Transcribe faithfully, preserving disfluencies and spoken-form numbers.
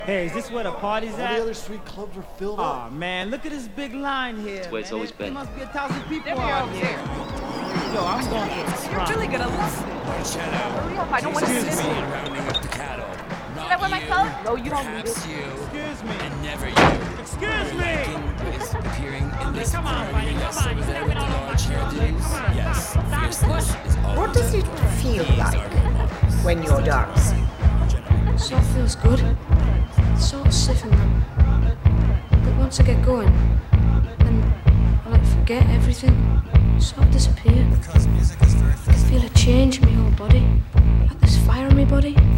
Hey, is this where the party's All at? the other street clubs are filled Aw, up. man, look at this big line here. That's where it's man. always There been. must be a thousand people There we out go. here. Yo, I'm going to the You're front. really gonna love it. Shut up. Hurry up, I don't want to Excuse sit. me. Did Rounding up the cattle. I wear my coat? No, you don't need Perhaps it. you, Excuse me. and never you. Excuse me. Is appearing in this come on, buddy, yes, come on. over You there know with we the don't know large about hairdos. Yes, fierceness is always What does it feel like when you're dancing? Sort of feels good. It's sort of stiff and that. But once I get going, then I like forget everything. Sort of disappear. because music is very I feel a change in my whole body. Like there's fire in my body.